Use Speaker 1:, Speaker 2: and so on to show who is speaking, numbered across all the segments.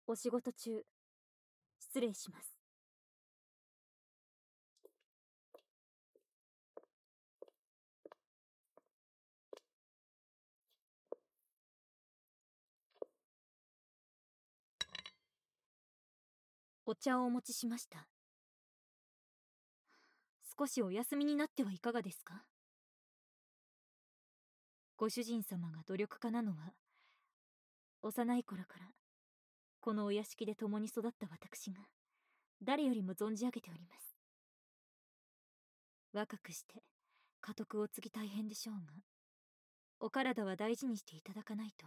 Speaker 1: お仕事中、失礼します。お茶をお持ちしました。少しお休みになってはいかがですか？ご主人様が努力家なのは、幼い頃からこのお屋敷で共に育った私が誰よりも存じ上げております。若くして家督を継ぎ大変でしょうが、お体は大事にしていただかないと。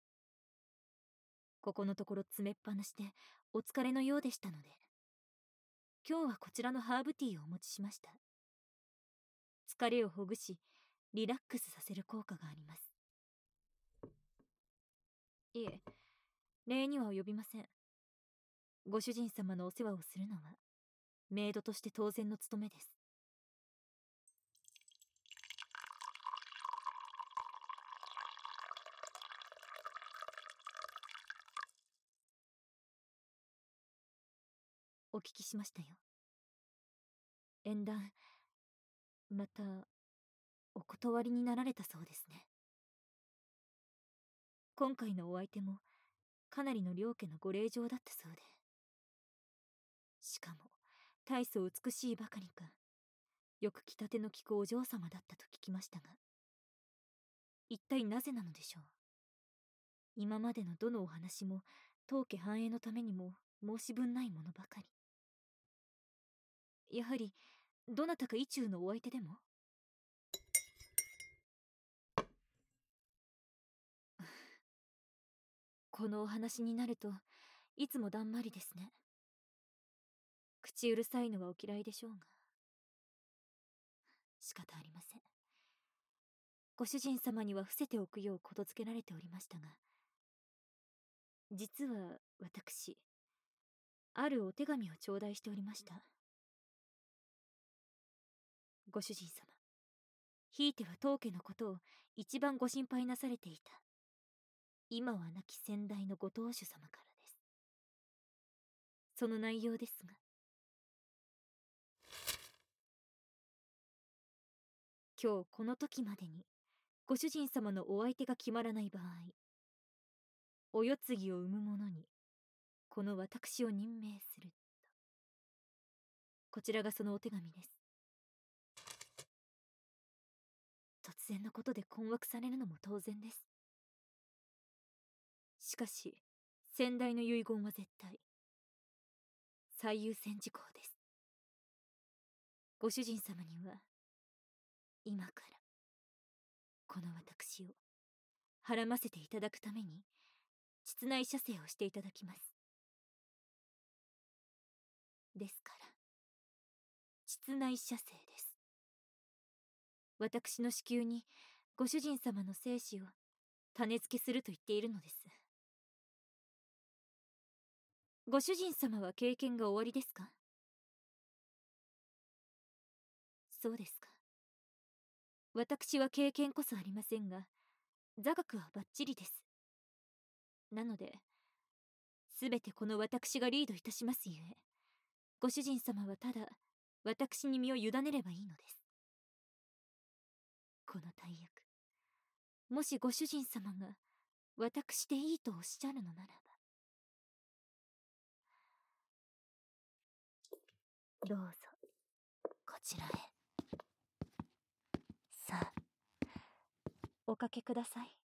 Speaker 1: ここのところ詰めっぱなしでお疲れのようでしたので、今日はこちらのハーブティーをお持ちしました。疲れをほぐしリラックスさせる効果があります。いえ、礼には及びません。ご主人様のお世話をするのはメイドとして当然の務めです。お聞きしましたよ。縁談、またお断りになられたそうですね。今回のお相手もかなりの両家のご令嬢だったそうで、しかも大層美しいばかりか、よく着立ての利くお嬢様だったと聞きましたが、一体なぜなのでしょう。今までのどのお話も当家繁栄のためにも申し分ないものばかり。やはりどなたか意中のお相手でも？このお話になるといつもだんまりですね。口うるさいのはお嫌いでしょうが、仕方ありません。ご主人様には伏せておくようことづけられておりましたが、実は私、あるお手紙を頂戴しておりました。ご主人様、ひいては当家のことを一番ご心配なされていた今は亡き先代のご当主様からです。その内容ですが、今日この時までにご主人様のお相手が決まらない場合、お世継ぎを産む者にこの私を任命すると。こちらがそのお手紙です。突然のことで困惑されるのも当然です。しかし先代の遺言は絶対、最優先事項です。ご主人様には今からこの私をはらませていただくために膣内射精をしていただきます。ですから膣内射精です。私の子宮にご主人様の精子を種付けすると言っているのです。ご主人様は経験がおありですか？そうですか。私は経験こそありませんが、座学はバッチリです。なので、すべてこの私がリードいたしますゆえ、ご主人様はただ私に身を委ねればいいのです。この大役、もしご主人様が私でいいとおっしゃるのならば、どうぞこちらへ。さあ、おかけください。